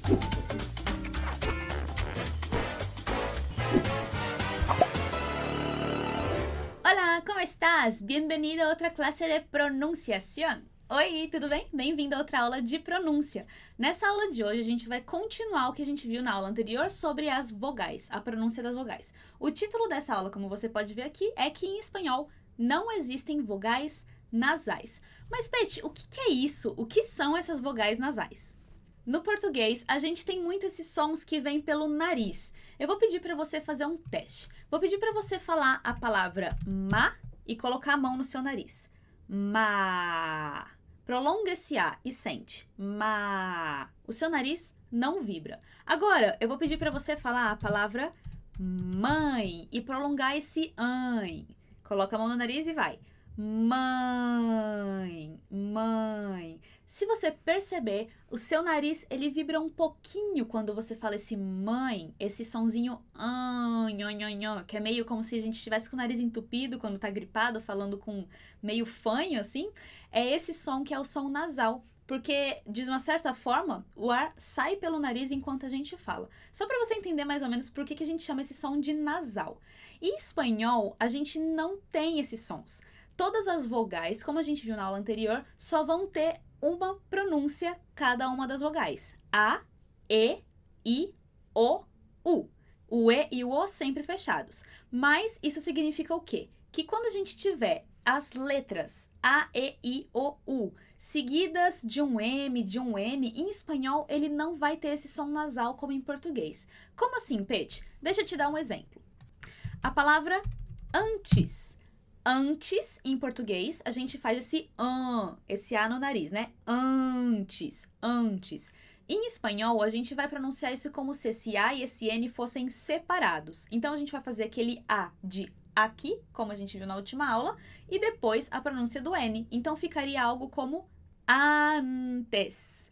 Hola, ¿cómo estás? Bienvenido a outra classe de pronunciação. Oi, tudo bem? Bem-vindo a outra aula de pronúncia. Nessa aula de hoje, a gente vai continuar o que a gente viu na aula anterior sobre as vogais, a pronúncia das vogais. O título dessa aula, como você pode ver aqui, é que em espanhol não existem vogais nasais. Mas, Pete, o que é isso? O que são essas vogais nasais? No português, a gente tem muito esses sons que vêm pelo nariz. Eu vou pedir para você fazer um teste. Vou pedir para você falar a palavra ma e colocar a mão no seu nariz. Ma. Prolonga esse A e sente. Ma. O seu nariz não vibra. Agora, eu vou pedir para você falar a palavra mãe e prolongar esse an. Coloca a mão no nariz e vai. Mãe, mãe. Se você perceber, o seu nariz, ele vibra um pouquinho quando você fala esse mãe, esse sonzinho que é meio como se a gente estivesse com o nariz entupido quando tá gripado, falando com meio fanho, assim. É esse som que é o som nasal, porque, de uma certa forma, o ar sai pelo nariz enquanto a gente fala. Só para você entender mais ou menos por que a gente chama esse som de nasal. Em espanhol, a gente não tem esses sons. Todas as vogais, como a gente viu na aula anterior, só vão ter uma pronúncia cada uma das vogais. A, E, I, O, U. O E e o O sempre fechados. Mas isso significa o quê? Que quando a gente tiver as letras A, E, I, O, U seguidas de um M, de um N, em espanhol ele não vai ter esse som nasal como em português. Como assim, Pete? Deixa eu te dar um exemplo. A palavra antes. Antes, em português, a gente faz esse A no nariz, né? Antes, antes. Em espanhol, a gente vai pronunciar isso como se esse A e esse N fossem separados. Então, a gente vai fazer aquele A de aqui, como a gente viu na última aula, e depois a pronúncia do N. Então, ficaria algo como antes,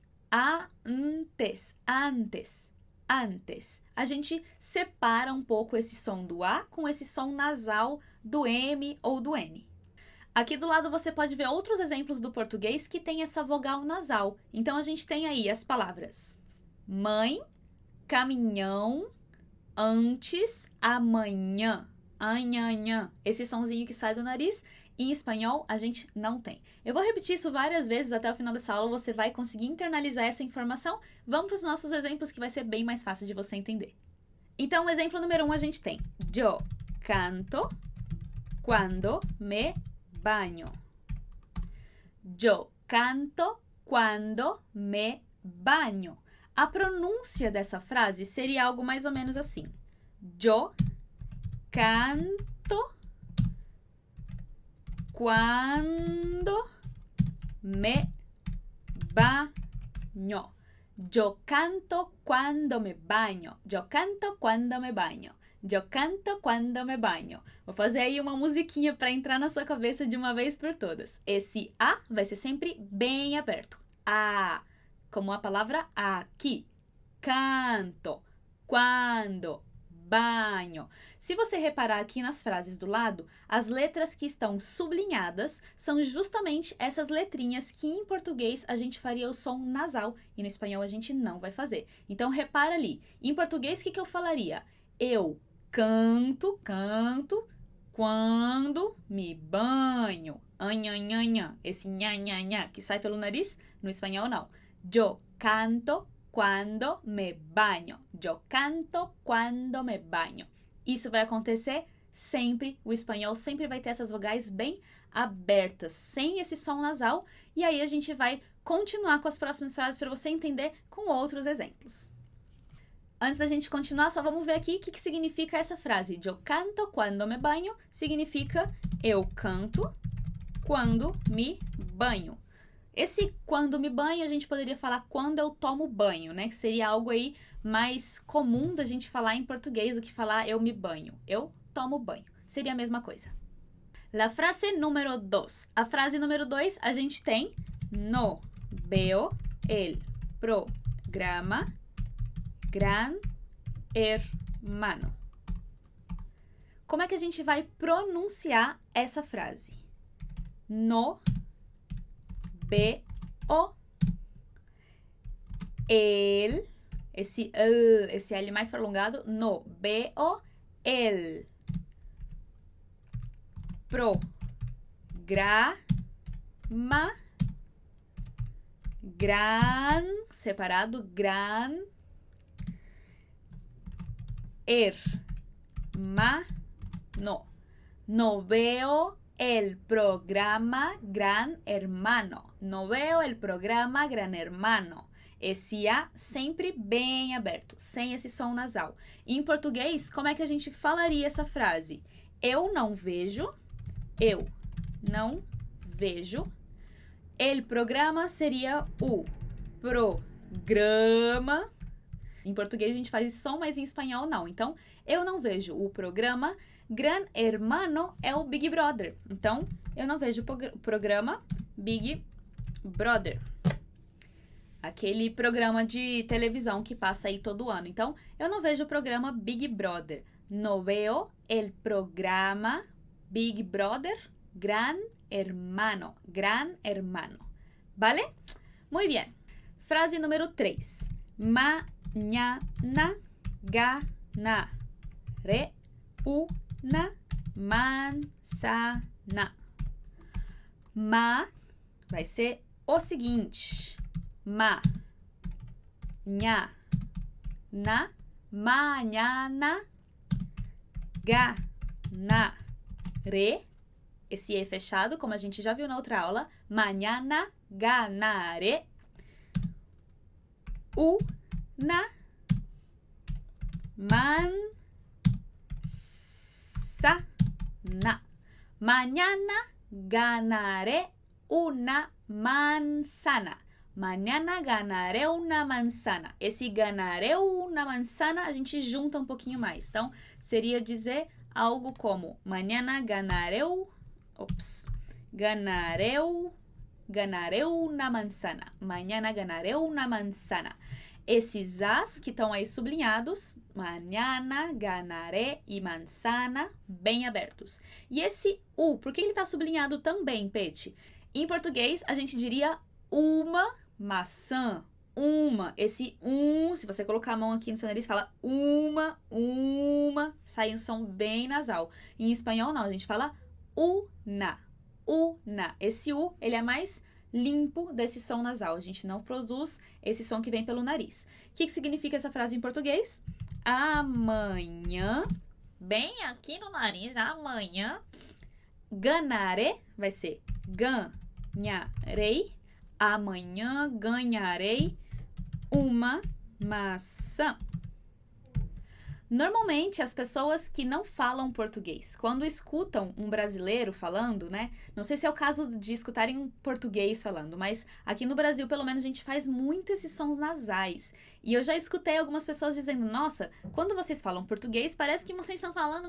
antes, antes. Antes. A gente separa um pouco esse som do A com esse som nasal do M ou do N. Aqui do lado você pode ver outros exemplos do português que tem essa vogal nasal. Então, a gente tem aí as palavras mãe, caminhão, antes, amanhã, anhanhã. Esse sonzinho que sai do nariz, em espanhol, a gente não tem. Eu vou repetir isso várias vezes até o final dessa aula, você vai conseguir internalizar essa informação. Vamos para os nossos exemplos que vai ser bem mais fácil de você entender. Então, o exemplo número 1 a gente tem yo canto cuando me baño. Yo canto cuando me baño. A pronúncia dessa frase seria algo mais ou menos assim. Yo canto cuando me baño. Yo canto cuando me baño. Yo canto cuando me baño. Yo canto cuando me baño. Vou fazer aí uma musiquinha para entrar na sua cabeça de uma vez por todas. Esse A vai ser sempre bem aberto. A, como a palavra aqui. Canto, quando, banho. Se você reparar aqui nas frases do lado, as letras que estão sublinhadas são justamente essas letrinhas que em português a gente faria o som nasal e no espanhol a gente não vai fazer. Então, repara ali. Em português, o que eu falaria? Eu canto quando me banho. Anhanhanha. Esse nha que sai pelo nariz, no espanhol não. Yo canto cuando me baño. Yo canto cuando me baño. Isso vai acontecer sempre. O espanhol sempre vai ter essas vogais bem abertas, sem esse som nasal. E aí a gente vai continuar com as próximas frases para você entender com outros exemplos. Antes da gente continuar, só vamos ver aqui o que significa essa frase. Yo canto cuando me baño significa eu canto quando me banho. Esse quando me banho, a gente poderia falar quando eu tomo banho, né? Que seria algo aí mais comum da gente falar em português do que falar eu me banho. Eu tomo banho. Seria a mesma coisa. La frase número 2. A frase número 2, a gente tem no veo el programa Gran Hermano. Como é que a gente vai pronunciar essa frase? No veo el esse L mais prolongado, no. Veo el programa gran, separado, gran hermano. No veo el programa Gran Hermano. No veo el programa Gran Hermano. Esse A sempre bem aberto, sem esse som nasal. Em português, como é que a gente falaria essa frase? Eu não vejo. El programa seria o programa. Em português a gente faz esse som, mas em espanhol não. Então, eu não vejo o programa. Gran Hermano é o Big Brother. Então, eu não vejo o programa Big Brother. Aquele programa de televisão que passa aí todo ano. Então, eu não vejo o programa Big Brother. No veo el programa Big Brother Gran Hermano. Gran Hermano. ¿Vale? Muy bien. Frase número 3. Mañana ganaré una manzana. Vai ser o seguinte. Mañana ganaré. Esse E fechado, como a gente já viu na outra aula. Mañana ganaré una manzana. Mañana ganaré una manzana. Mañana ganaré una manzana. Esse ganaré una manzana a gente junta um pouquinho mais. Então, seria dizer algo como mañana ganaré una manzana. Mañana ganaré una manzana. Esses as que estão aí sublinhados, mañana, ganaré e manzana, bem abertos. E esse por que ele está sublinhado também, Peti? Em português, a gente diria uma maçã. Uma. Esse se você colocar a mão aqui no seu nariz, fala uma, sai um som bem nasal. Em espanhol, não, a gente fala una. Esse ele é mais limpo desse som nasal. A gente não produz esse som que vem pelo nariz. O que significa essa frase em português? Amanhã, bem aqui no nariz, amanhã, ganaré, vai ser ganharei. Amanhã ganharei uma maçã. Normalmente, as pessoas que não falam português, quando escutam um brasileiro falando, né? Não sei se é o caso de escutarem um português falando, mas aqui no Brasil, pelo menos, a gente faz muito esses sons nasais. E eu já escutei algumas pessoas dizendo, nossa, quando vocês falam português, parece que vocês estão falando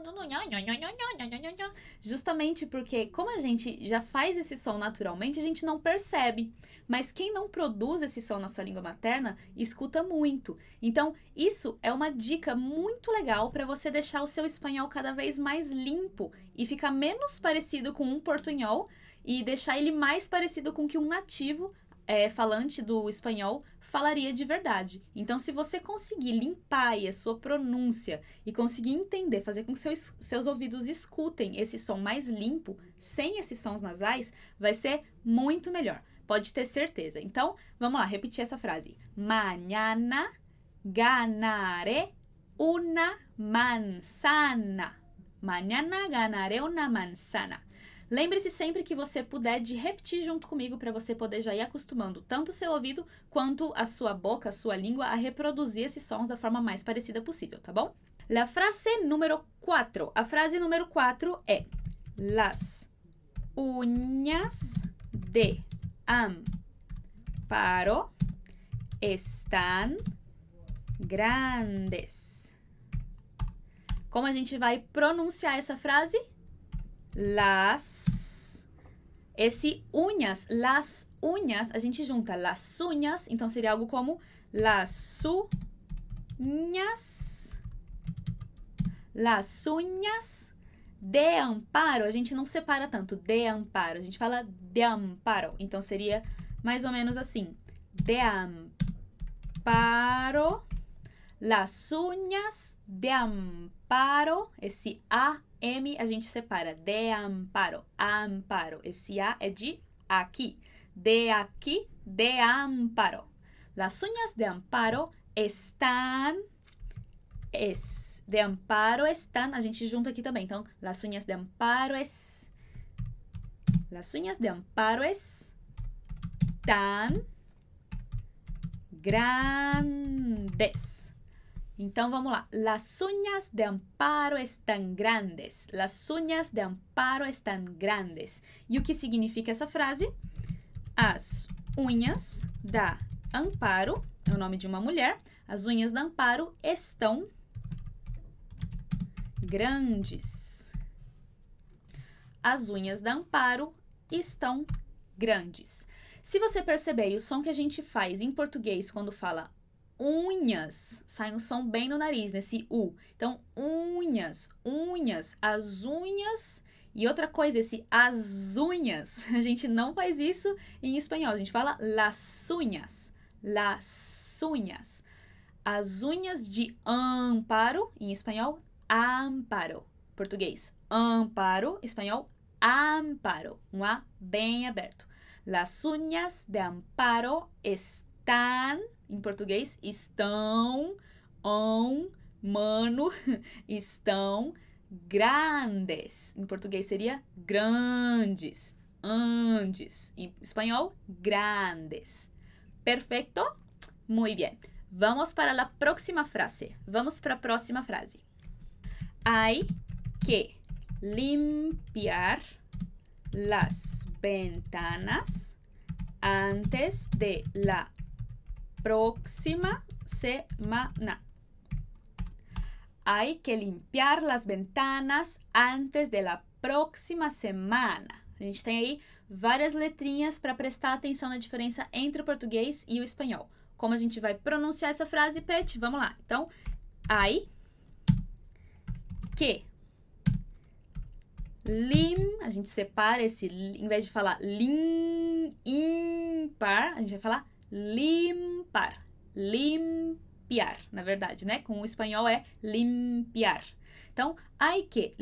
justamente porque, como a gente já faz esse som naturalmente, a gente não percebe. Mas quem não produz esse som na sua língua materna, escuta muito. Então, isso é uma dica muito legal para você deixar o seu espanhol cada vez mais limpo e ficar menos parecido com um portunhol e deixar ele mais parecido com que um nativo falante do espanhol falaria de verdade. Então, se você conseguir limpar aí a sua pronúncia e conseguir entender, fazer com que seus ouvidos escutem esse som mais limpo, sem esses sons nasais, vai ser muito melhor. Pode ter certeza. Então, vamos lá, repetir essa frase. Mañana ganaré una manzana. Mañana ganaré una manzana. Lembre-se sempre que você puder de repetir junto comigo para você poder já ir acostumando tanto o seu ouvido quanto a sua boca, a sua língua a reproduzir esses sons da forma mais parecida possível, tá bom? La frase número 4. A frase número 4 é: Las uñas de Amparo están grandes. Como a gente vai pronunciar essa frase? Esse unhas, las uñas, a gente junta las uñas, então seria algo como las uñas de Amparo. A gente não separa tanto, de Amparo, a gente fala de Amparo, então seria mais ou menos assim, de Amparo Las uñas de Amparo, esse A-M a gente separa. De Amparo, Amparo. Esse A é de aqui. De aqui, de Amparo. Las uñas de Amparo están... De Amparo están, a gente junta aqui também. Então, las uñas de Amparo Las uñas de Amparo están grandes. Então, vamos lá. Las uñas de Amparo están grandes. Las uñas de Amparo están grandes. E o que significa essa frase? As unhas da Amparo, é o nome de uma mulher, as unhas da Amparo estão grandes. As unhas da Amparo estão grandes. Se você perceber, o som que a gente faz em português quando fala unhas, sai um som bem no nariz, nesse U. Então, unhas, unhas, as unhas. E outra coisa, esse as unhas, a gente não faz isso em espanhol, a gente fala las uñas, las uñas. As unhas de Amparo, em espanhol, Amparo. Português, Amparo, espanhol, Amparo. Um A bem aberto. Las uñas de Amparo están, em português, estão, mano, estão grandes. Em português seria grandes, andes. Em espanhol, grandes. Perfeito? Muy bien. Vamos para a próxima frase. Vamos para a próxima frase. Hay que limpiar las ventanas antes de la próxima semana. Hay que limpiar las ventanas antes de la próxima semana. A gente tem aí várias letrinhas para prestar atenção na diferença entre o português e o espanhol. Como a gente vai pronunciar essa frase, Pet? Vamos lá. Então, hay que a gente separa esse, em vez de falar impar, a gente vai falar limpar. Limpiar, na verdade, né? Com o espanhol é limpiar. Então, hay que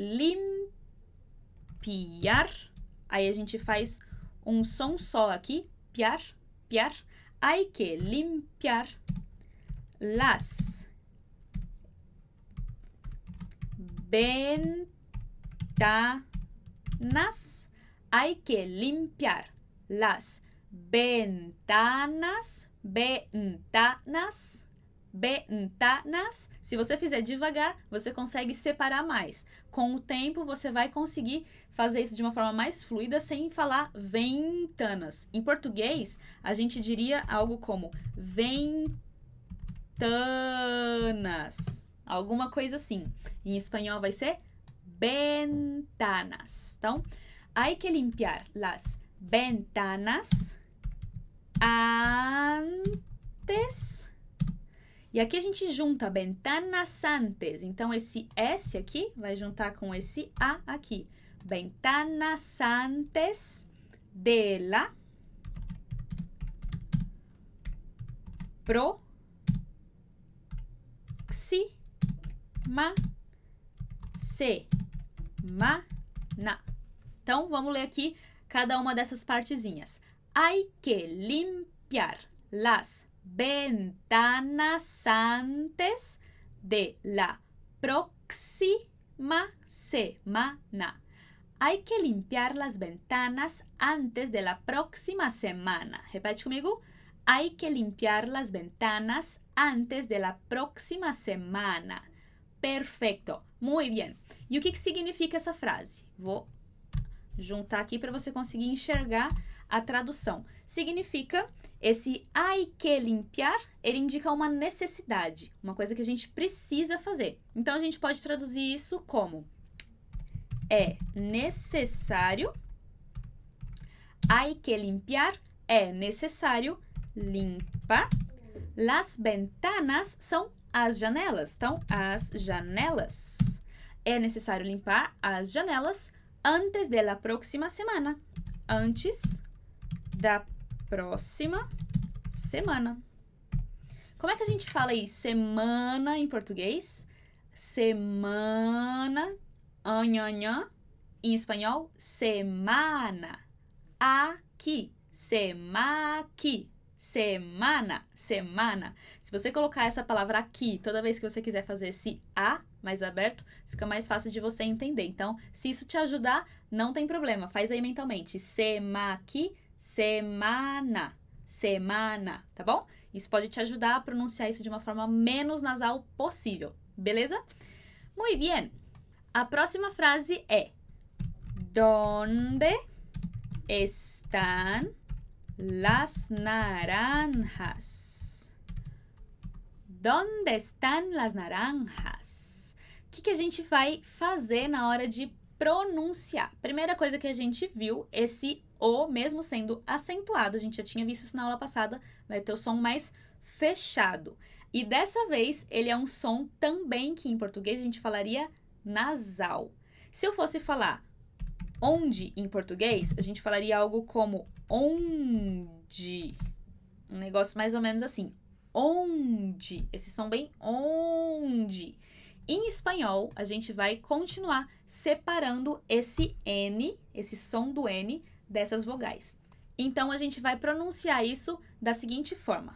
limpiar. Aí a gente faz um som só aqui. Piar, piar. Hay que limpiar las ventanas. Hay que limpiar las ventanas. Ventanas. Se você fizer devagar, você consegue separar mais. Com o tempo, você vai conseguir fazer isso de uma forma mais fluida sem falar ventanas. Em português, a gente diria algo como ventanas. Alguma coisa assim. Em espanhol vai ser ventanas. Então, hay que limpiar las ventanas antes. E aqui a gente junta ventanas antes. Então, esse S aqui vai juntar com esse A aqui. Ventanas antes de la próxima semana. Então, vamos ler aqui cada uma dessas partezinhas. Hay que limpiar las ventanas antes de la próxima semana. Hay que limpiar las ventanas antes de la próxima semana. Repete comigo. Hay que limpiar las ventanas antes de la próxima semana. Perfeito. Muy bien. E o que significa essa frase? Vou juntar aqui para você conseguir enxergar a tradução. Significa, esse hay que limpiar, ele indica uma necessidade, uma coisa que a gente precisa fazer. Então, a gente pode traduzir isso como: é necessário, hay que limpiar, é necessário limpar. Las ventanas são as janelas, então, as janelas. É necessário limpar as janelas antes de la próxima semana. Antes da próxima semana. Como é que a gente fala aí semana em português? Semana, anhanhã. Em espanhol, semana. Aqui, semaqui. Semana, semana. Se você colocar essa palavra aqui, toda vez que você quiser fazer esse A mais aberto, fica mais fácil de você entender. Então, se isso te ajudar, não tem problema. Faz aí mentalmente. Semaqui, semana. Semana, tá bom? Isso pode te ajudar a pronunciar isso de uma forma menos nasal possível, beleza? Muy bien. A próxima frase é: ¿Dónde están las naranjas? ¿Dónde están las naranjas? O que a gente vai fazer na hora de pronunciar? Primeira coisa que a gente viu, esse O, mesmo sendo acentuado, a gente já tinha visto isso na aula passada, vai ter o som mais fechado. E dessa vez, ele é um som também que em português a gente falaria nasal. Se eu fosse falar onde em português, a gente falaria algo como onde. Um negócio mais ou menos assim. Onde. Esse som bem onde. Em espanhol, a gente vai continuar separando esse N, esse som do N, dessas vogais. Então, a gente vai pronunciar isso da seguinte forma.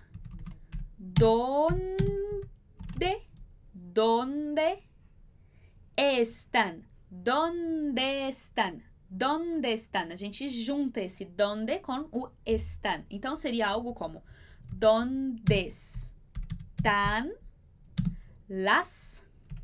Donde están? Donde están? Donde están? A gente junta esse donde com o están. Então, seria algo como donde están las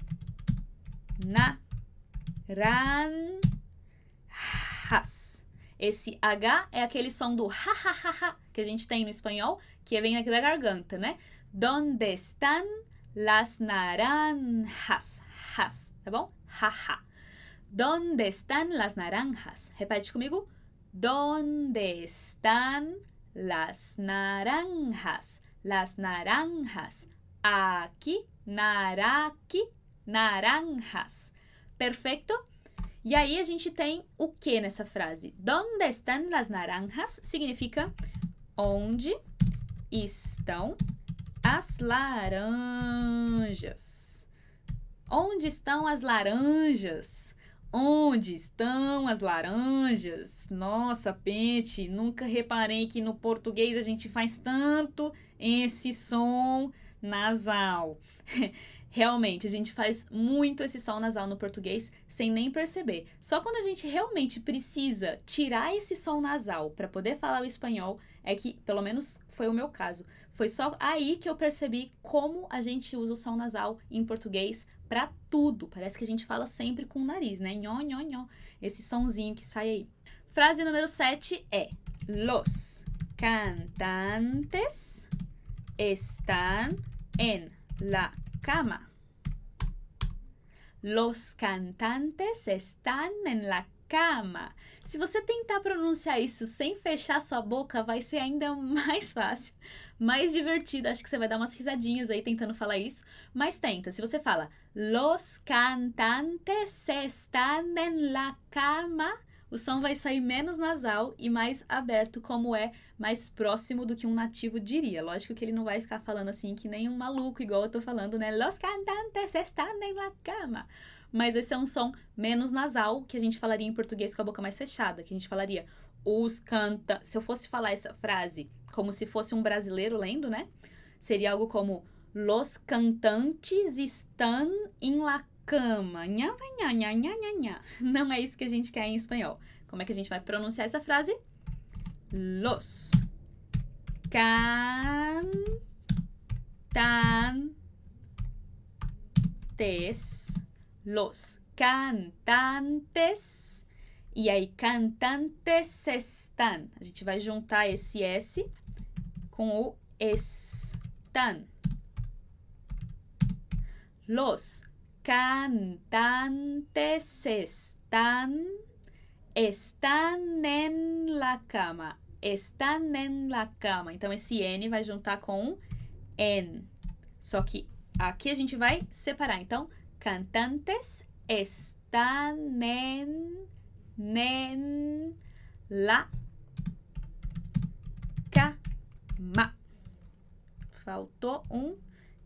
naranjas. Esse H é aquele som do ha, ha, ha, ha, que a gente tem no espanhol, que vem aqui da garganta, né? Donde están las naranjas? Has, tá bom? Ha, ha. Donde están las naranjas? Repete comigo. Donde están las naranjas? Las naranjas. Aqui, naraqui, naranjas. Perfeito? E aí a gente tem o que nessa frase? Donde están las naranjas? Significa onde estão as laranjas. Onde estão as laranjas? Onde estão as laranjas? Nossa, Pente, nunca reparei que no português a gente faz tanto esse som nasal. Realmente, a gente faz muito esse som nasal no português sem nem perceber. Só quando a gente realmente precisa tirar esse som nasal para poder falar o espanhol, é que, pelo menos foi o meu caso, foi só aí que eu percebi como a gente usa o som nasal em português para tudo. Parece que a gente fala sempre com o nariz, né? Nhó, nhó, nhó. Esse sonzinho que sai aí. Frase número 7 é: Los cantantes están en la cama. Los cantantes están en la cama. Se você tentar pronunciar isso sem fechar sua boca, vai ser ainda mais fácil, mais divertido. Acho que você vai dar umas risadinhas aí tentando falar isso, mas tenta. Se você fala Los cantantes están en la cama, o som vai sair menos nasal e mais aberto, como é mais próximo do que um nativo diria. Lógico que ele não vai ficar falando assim que nem um maluco, igual eu tô falando, né? Los cantantes están en la cama. Mas esse é um som menos nasal, que a gente falaria em português com a boca mais fechada, que a gente falaria os canta... Se eu fosse falar essa frase como se fosse um brasileiro lendo, né? Seria algo como Los cantantes están en la cama. Nha, nha, nha, nha, nha, nha. Não é isso que a gente quer em espanhol. Como é que a gente vai pronunciar essa frase? Los cantantes. Los cantantes. E aí, cantantes están. A gente vai juntar esse S com o están. Los cantantes están en la cama. Están en la cama. Então, esse N vai juntar com N. Só que aqui a gente vai separar. Então, cantantes están en la cama. Faltou um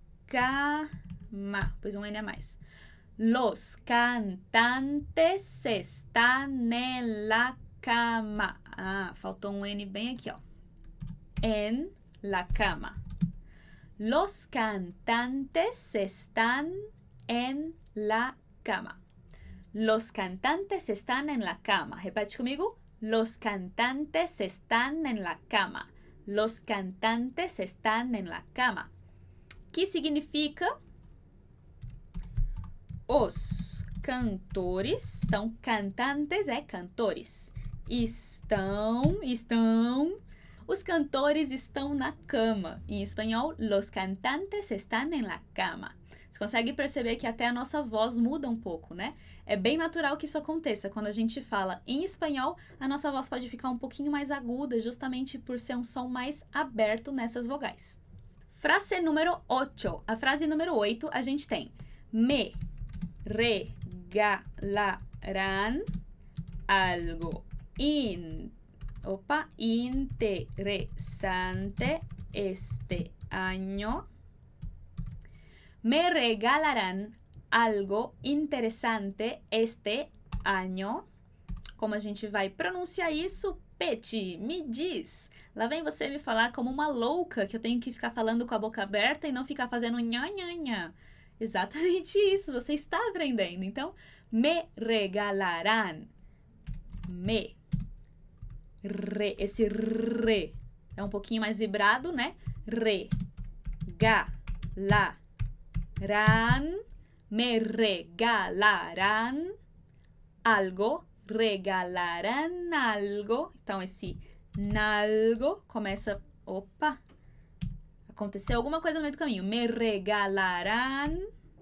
cama. Pois um N a mais. Los cantantes están en la cama. Ah, faltou um N bem aqui, ó. En la cama. Los cantantes están en la cama. Los cantantes están en la cama. Repete comigo. Los cantantes están en la cama. Los cantantes están en la cama. Que significa os cantores. Então, cantantes é cantores. Os cantores estão na cama. Em espanhol, los cantantes están en la cama. Você consegue perceber que até a nossa voz muda um pouco, né? É bem natural que isso aconteça. Quando a gente fala em espanhol, a nossa voz pode ficar um pouquinho mais aguda, justamente por ser um som mais aberto nessas vogais. Frase número 8. A frase número 8, a gente tem: me regalarán algo interesante este año. Me regalarán algo interesante este año. Como a gente vai pronunciar isso? Peti, me diz. Lá vem você me falar como uma louca que eu tenho que ficar falando com a boca aberta e não ficar fazendo nha, nha, nha. Exatamente isso, você está aprendendo. Então, me regalarán. Esse re é um pouquinho mais vibrado, né? Me regalarán algo. Regalarán algo. Então, esse nalgo começa... Opa! Aconteceu alguma coisa no meio do caminho. Me regalarán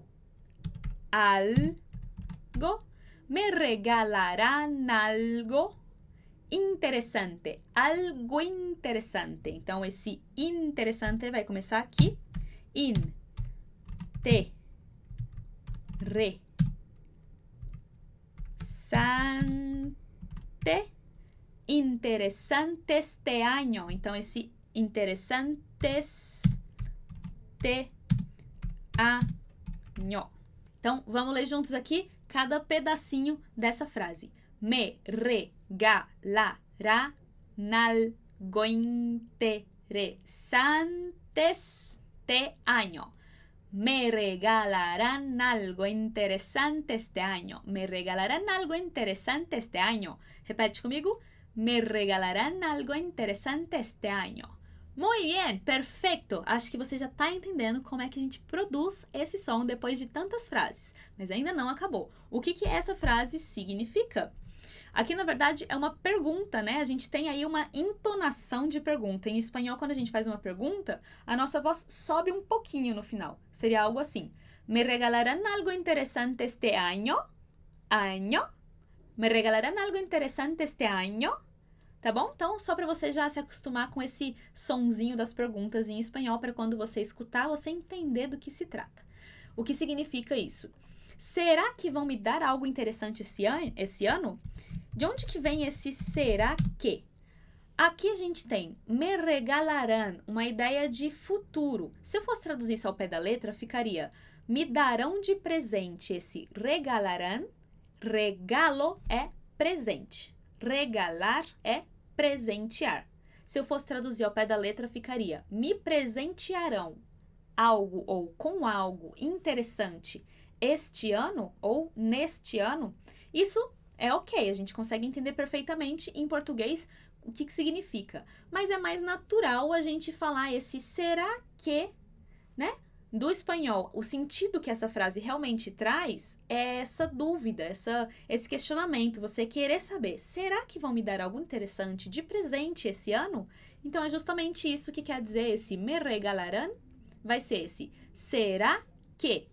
algo. Me regalarán algo interessante. Algo interessante. Então, esse interessante vai começar aqui. Interesante este año. Então, esse interesantes este año. Então, vamos ler juntos aqui cada pedacinho dessa frase. Me regalarán algo interesante este año. Me regalarán algo interesante este año. Me regalarán algo interesante este año. Repete comigo. Me regalarán algo interesante este año. Muito bem, perfeito! Acho que você já está entendendo como é que a gente produz esse som depois de tantas frases. Mas ainda não acabou. O que essa frase significa? Aqui, na verdade, é uma pergunta, né? A gente tem aí uma entonação de pergunta. Em espanhol, quando a gente faz uma pergunta, a nossa voz sobe um pouquinho no final. Seria algo assim. Me regalarán algo interesante este año? Año? Me regalarán algo interesante este año? Tá bom? Então, só para você já se acostumar com esse sonzinho das perguntas em espanhol, para quando você escutar, você entender do que se trata. O que significa isso? Será que vão me dar algo interessante esse ano? De onde que vem esse será que? Aqui a gente tem me regalarán, uma ideia de futuro. Se eu fosse traduzir isso ao pé da letra, ficaria me darão de presente esse regalarán. Regalo é presente. Regalar é presentear. Se eu fosse traduzir ao pé da letra, ficaria me presentearão algo ou com algo interessante este ano ou neste ano. Isso é ok, a gente consegue entender perfeitamente em português o que significa. Mas é mais natural a gente falar esse será que, né? Do espanhol, o sentido que essa frase realmente traz é essa dúvida, esse questionamento, você querer saber, será que vão me dar algo interessante de presente esse ano? Então, é justamente isso que quer dizer esse me regalarán, vai ser esse será que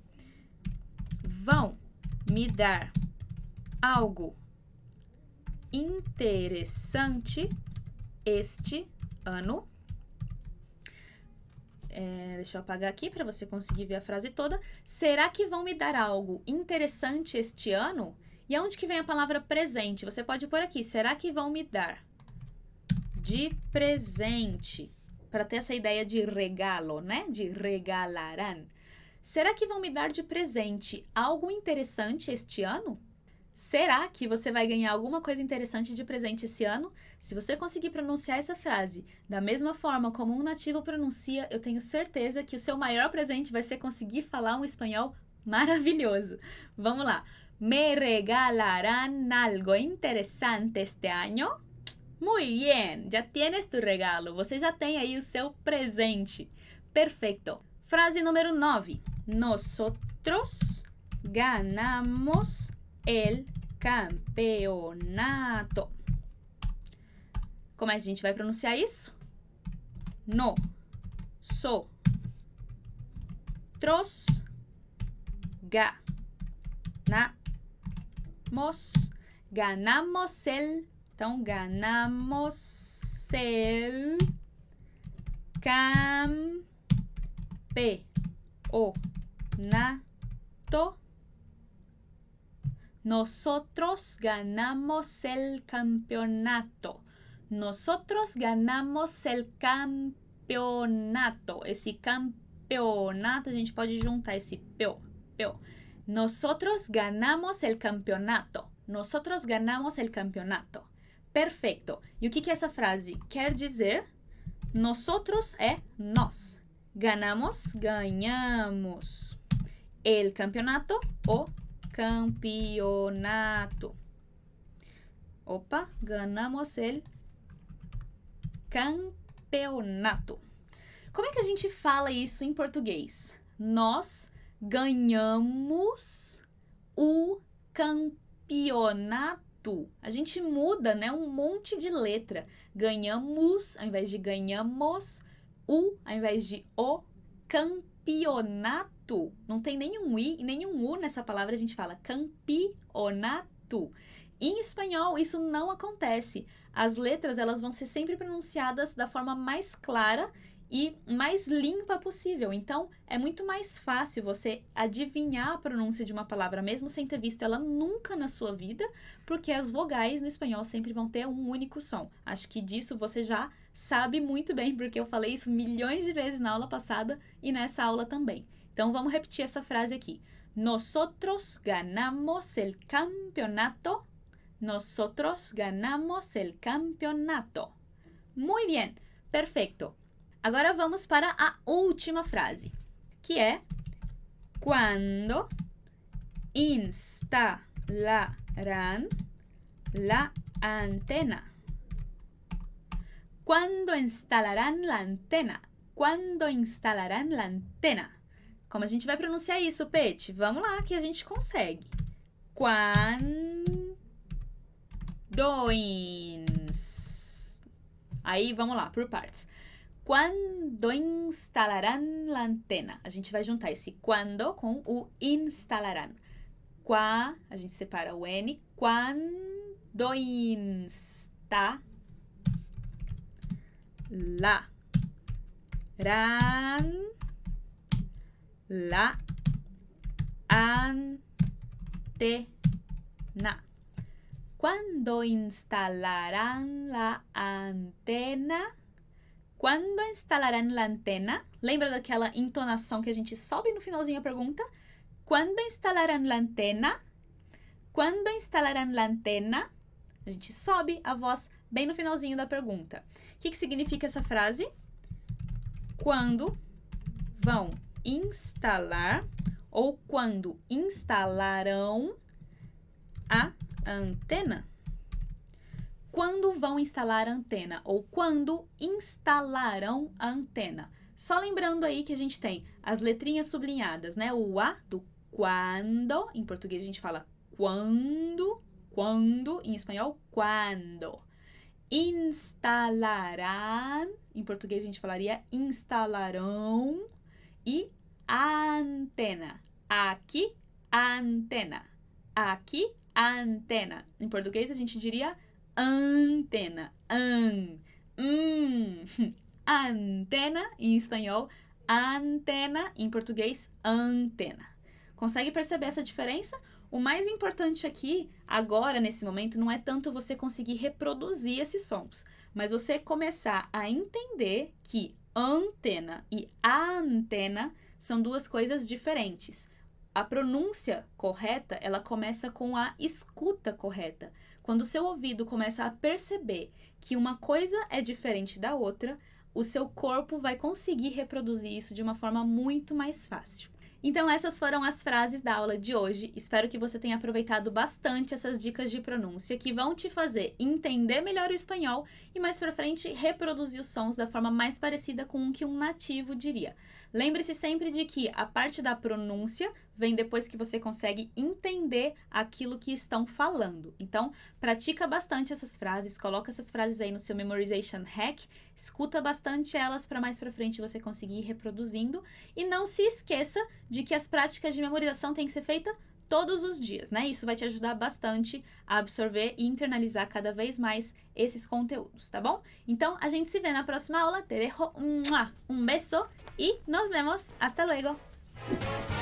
vão me dar algo interessante este ano? Deixa eu apagar aqui para você conseguir ver a frase toda. Será que vão me dar algo interessante este ano? E aonde que vem a palavra presente? Você pode pôr aqui. Será que vão me dar de presente para ter essa ideia de regalo, né? De regalarán. Será que vão me dar de presente algo interessante este ano? Será que você vai ganhar alguma coisa interessante de presente esse ano? Se você conseguir pronunciar essa frase da mesma forma como um nativo pronuncia, eu tenho certeza que o seu maior presente vai ser conseguir falar um espanhol maravilhoso. Vamos lá. ¿Me regalarán algo interesante este año? Muy bien, ya tienes tu regalo. Você já tem aí o seu presente. Perfeito. Frase número 9. Nosotros ganamos el campeonato. Como é que a gente vai pronunciar isso? No, so, tros, ga, na, mos, ganamos el, então ganamos el campeonato. Nosotros ganamos el campeonato. Nosotros ganamos el campeonato. Esse campeonato, a gente pode juntar esse peu. Nosotros ganamos el campeonato. Nosotros ganamos el campeonato. Perfeito. E o que essa frase quer dizer? Nosotros é nós. Ganamos, ganhamos. El campeonato, o campeonato. Opa, ganamos el campeonato. Como é que a gente fala isso em português? Nós ganhamos o campeonato. A gente muda, né, um monte de letra. Ganhamos, ao invés de ganhamos, o, ao invés de o, campeonato. Não tem nenhum i e nenhum u nessa palavra, a gente fala campeonato. Em espanhol, isso não acontece. As letras, elas vão ser sempre pronunciadas da forma mais clara e mais limpa possível. Então, é muito mais fácil você adivinhar a pronúncia de uma palavra, mesmo sem ter visto ela nunca na sua vida, porque as vogais no espanhol sempre vão ter um único som. Acho que disso você já sabe muito bem, porque eu falei isso milhões de vezes na aula passada e nessa aula também. Então, vamos repetir essa frase aqui. Nosotros ganamos el campeonato. Nosotros ganamos el campeonato. Muy bien, perfeito. Agora vamos para a última frase, que é quando instalarán la antena. Quando instalarán la antena? Quando instalarán la antena? Como a gente vai pronunciar isso, Pete? Vamos lá, que a gente consegue. Aí, vamos lá, por partes. Quando instalarán la antena? A gente vai juntar esse quando com o instalarán. A gente separa o N. Quando instalarán la antena. Quando instalarán la antena? Quando instalarán la antena? Lembra daquela entonação que a gente sobe no finalzinho da pergunta? Quando instalarán la antena? Quando instalarán la antena? A gente sobe a voz bem no finalzinho da pergunta. O que significa essa frase? Quando vão instalar ou quando instalarão a antena? Quando vão instalar a antena ou quando instalarão a antena. Só lembrando aí que a gente tem as letrinhas sublinhadas, né? O A do quando, em português a gente fala quando, em espanhol, quando. Instalarán, em português a gente falaria instalarão. E antena. Aqui, antena. Aqui, antena. Em português a gente diria antena. Antena, em espanhol, antena, em português, antena. Consegue perceber essa diferença? O mais importante aqui, agora, nesse momento, não é tanto você conseguir reproduzir esses sons, mas você começar a entender que antena e a antena são duas coisas diferentes. A pronúncia correta, ela começa com a escuta correta. Quando o seu ouvido começa a perceber que uma coisa é diferente da outra, o seu corpo vai conseguir reproduzir isso de uma forma muito mais fácil. Então, essas foram as frases da aula de hoje. Espero que você tenha aproveitado bastante essas dicas de pronúncia que vão te fazer entender melhor o espanhol e mais pra frente reproduzir os sons da forma mais parecida com o que um nativo diria. Lembre-se sempre de que a parte da pronúncia vem depois que você consegue entender aquilo que estão falando. Então, pratica bastante essas frases, coloca essas frases aí no seu Memorization Hack, escuta bastante elas para mais pra frente você conseguir ir reproduzindo e não se esqueça de que as práticas de memorização têm que ser feitas todos os dias, né? Isso vai te ajudar bastante a absorver e internalizar cada vez mais esses conteúdos, tá bom? Então, a gente se vê na próxima aula. Te dejo um beijo e nos vemos. Hasta luego!